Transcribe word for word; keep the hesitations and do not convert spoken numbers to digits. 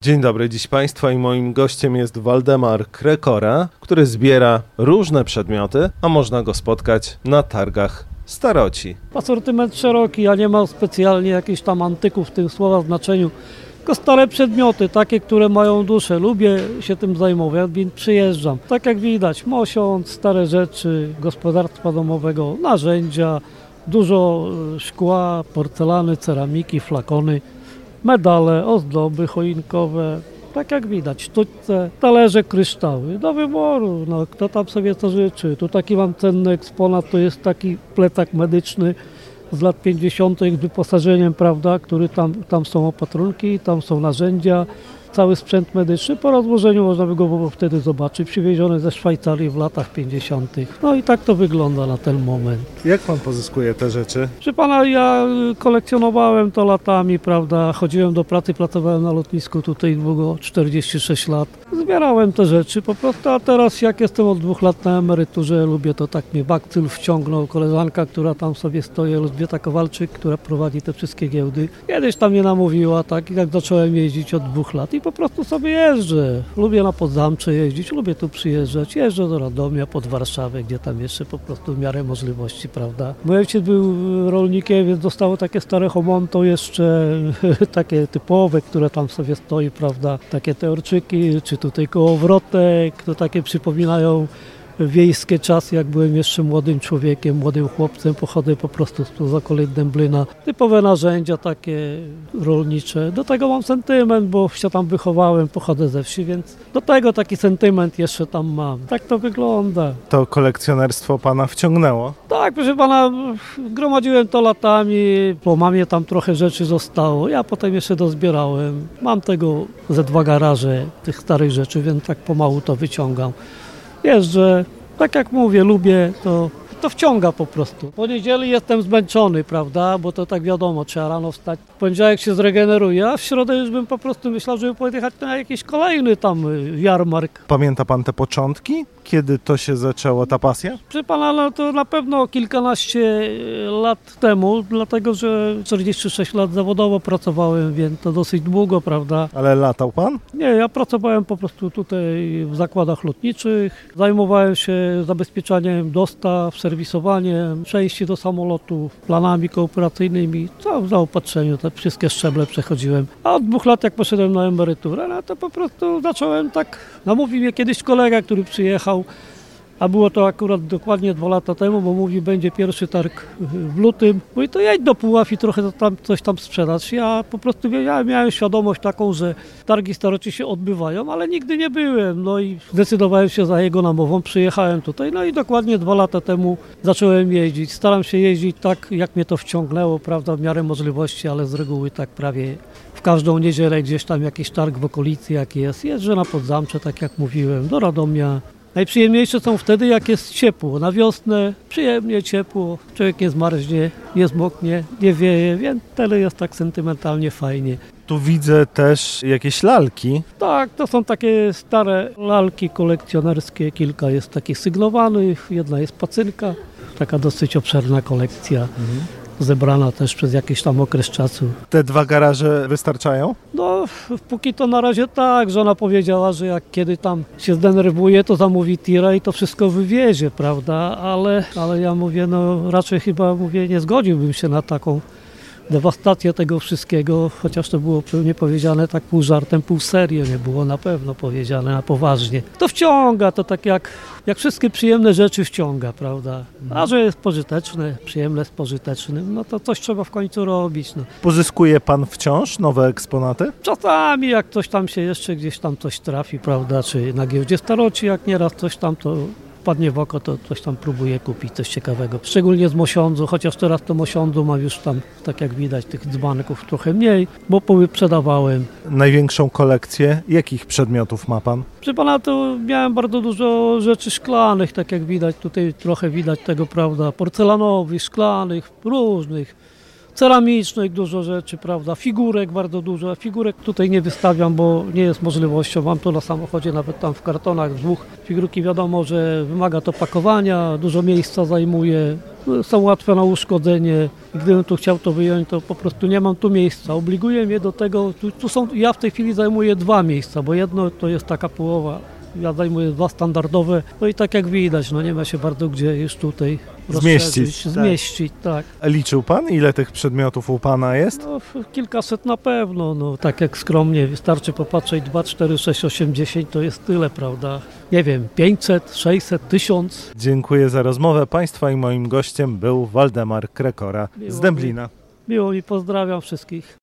Dzień dobry, dziś Państwa i moim gościem jest Waldemar Krekora, który zbiera różne przedmioty, a można go spotkać na targach Staroci. Asortyment szeroki, ja nie mam specjalnie jakichś tam antyków w tym słowa znaczeniu, tylko stare przedmioty, takie, które mają duszę. Lubię się tym zajmować, więc przyjeżdżam. Tak jak widać, mosiąc, stare rzeczy, gospodarstwa domowego, narzędzia, dużo szkła, porcelany, ceramiki, flakony, medale, ozdoby choinkowe, tak jak widać, sztućce, talerze, kryształy, do wyboru, no kto tam sobie to życzy. Tu taki mam cenny eksponat, to jest taki plecak medyczny z lat pięćdziesiątych z wyposażeniem, prawda, który tam, tam są opatrunki, tam są narzędzia, cały sprzęt medyczny. Po rozłożeniu można by go było wtedy zobaczyć, przywieziony ze Szwajcarii w latach pięćdziesiątych. No i tak to wygląda na ten moment. Jak Pan pozyskuje te rzeczy? Proszę Pana, ja kolekcjonowałem to latami, prawda, chodziłem do pracy, pracowałem na lotnisku tutaj długo, czterdzieści sześć lat. Zbierałem te rzeczy po prostu, a teraz jak jestem od dwóch lat na emeryturze, lubię to, tak mnie bakcyl wciągnął, koleżanka, która tam sobie stoi, Elżbieta Kowalczyk, która prowadzi te wszystkie giełdy. Kiedyś tam mnie namówiła, tak, jak zacząłem jeździć od dwóch lat i po prostu sobie jeżdżę. Lubię na Podzamcze jeździć, lubię tu przyjeżdżać, jeżdżę do Radomia, pod Warszawę, gdzie tam jeszcze po prostu w miarę możliwości, prawda. Mój ojciec był rolnikiem, więc dostało takie stare homonto jeszcze, takie typowe, które tam sobie stoi, prawda, takie teorczyki, czy tutaj kołowrotek, to takie przypominają wiejskie czasy, jak byłem jeszcze młodym człowiekiem, młodym chłopcem, pochodzę po prostu z okolia Dęblina. Typowe narzędzia takie rolnicze. Do tego mam sentyment, bo się tam wychowałem, pochodzę ze wsi, więc do tego taki sentyment jeszcze tam mam. Tak to wygląda. To kolekcjonerstwo Pana wciągnęło? Tak, proszę Pana, gromadziłem to latami, po mamie tam trochę rzeczy zostało, ja potem jeszcze dozbierałem. Mam tego ze dwa garaże tych starych rzeczy, więc tak pomału to wyciągam. Jeżdżę, tak jak mówię, lubię, to, to wciąga po prostu. Po niedzieli jestem zmęczony, prawda, bo to tak wiadomo, trzeba rano wstać. W poniedziałek się zregeneruje, a w środę już bym po prostu myślał, żeby pojechać na jakiś kolejny tam jarmark. Pamięta Pan te początki? Kiedy to się zaczęło, ta pasja? Proszę Pana, no to na pewno kilkanaście lat temu, dlatego że czterdzieści sześć lat zawodowo pracowałem, więc to dosyć długo, prawda. Ale latał Pan? Nie, ja pracowałem po prostu tutaj w zakładach lotniczych, zajmowałem się zabezpieczaniem dostaw, serwisowaniem, przejście do samolotów, planami kooperacyjnymi, całym zaopatrzeniu, te wszystkie szczeble przechodziłem. A od dwóch lat, jak poszedłem na emeryturę, no to po prostu zacząłem tak, namówił mnie kiedyś kolega, który przyjechał, a było to akurat dokładnie dwa lata temu, bo mówi, będzie pierwszy targ w lutym. Mówi, to jedź do Puław i trochę tam, coś tam sprzedać. Ja po prostu ja miałem świadomość taką, że targi staroci się odbywają, ale nigdy nie byłem. No i zdecydowałem się za jego namową, przyjechałem tutaj. No i dokładnie dwa lata temu zacząłem jeździć. Staram się jeździć tak, jak mnie to wciągnęło, prawda, w miarę możliwości, ale z reguły tak prawie w każdą niedzielę gdzieś tam jakiś targ w okolicy, jak jest. Jeżdżę na Podzamcze, tak jak mówiłem, do Radomia. Najprzyjemniejsze są wtedy, jak jest ciepło. Na wiosnę przyjemnie, ciepło, człowiek nie zmarznie, nie zmoknie, nie wieje, więc tyle jest tak sentymentalnie fajnie. Tu widzę też jakieś lalki. Tak, to są takie stare lalki kolekcjonerskie, kilka jest takich sygnowanych, jedna jest pacynka, taka dosyć obszerna kolekcja. Mhm. Zebrana też przez jakiś tam okres czasu. Te dwa garaże wystarczają? No, póki to na razie tak. Żona powiedziała, że jak kiedy tam się zdenerwuje, to zamówi tira i to wszystko wywiezie, prawda? Ale, ale ja mówię, no raczej chyba, mówię, nie zgodziłbym się na taką dewastację tego wszystkiego, chociaż to było pewnie powiedziane tak pół żartem, pół serio, nie było na pewno powiedziane na poważnie. To wciąga, to tak jak, jak wszystkie przyjemne rzeczy wciąga, prawda? A że jest pożyteczne, przyjemne z pożytecznym, no to coś trzeba w końcu robić. No. Pozyskuje Pan wciąż nowe eksponaty? Czasami jak coś tam się jeszcze gdzieś tam coś trafi, prawda, czy na giełdzie Staroci, jak nieraz coś tam to wpadnie w oko, to coś tam próbuję kupić, coś ciekawego. Szczególnie z mosiądzu, chociaż teraz to mosiądzu mam już tam, tak jak widać, tych dzbanków trochę mniej, bo sprzedawałem. Największą kolekcję jakich przedmiotów ma Pan? Przy Pana to miałem bardzo dużo rzeczy szklanych, tak jak widać, tutaj trochę widać tego, prawda, porcelanowych, szklanych, różnych. ceramicznych dużo rzeczy, prawda, figurek bardzo dużo. Figurek tutaj nie wystawiam, bo nie jest możliwością. Mam to na samochodzie, nawet tam w kartonach dwóch. Figurki wiadomo, że wymaga to pakowania, dużo miejsca zajmuje, są łatwe na uszkodzenie. Gdybym tu chciał to wyjąć, to po prostu nie mam tu miejsca. Obliguje mnie do tego, tu, tu są, ja w tej chwili zajmuję dwa miejsca, bo jedno to jest taka połowa. Ja zajmuję dwa standardowe, no i tak jak widać, no nie ma się bardzo gdzie już tutaj zmieścić. Zmieścić, tak. A liczył pan, ile tych przedmiotów u pana jest? No, kilkaset na pewno, no tak jak skromnie, wystarczy popatrzeć, dwa, cztery, sześć, osiem, dziesięć to jest tyle, prawda? Nie wiem, pięćset, sześćset, tysiąc. Dziękuję za rozmowę państwa i moim gościem był Waldemar Krekora Miło z Dęblina. Mi, miło mi, pozdrawiam wszystkich.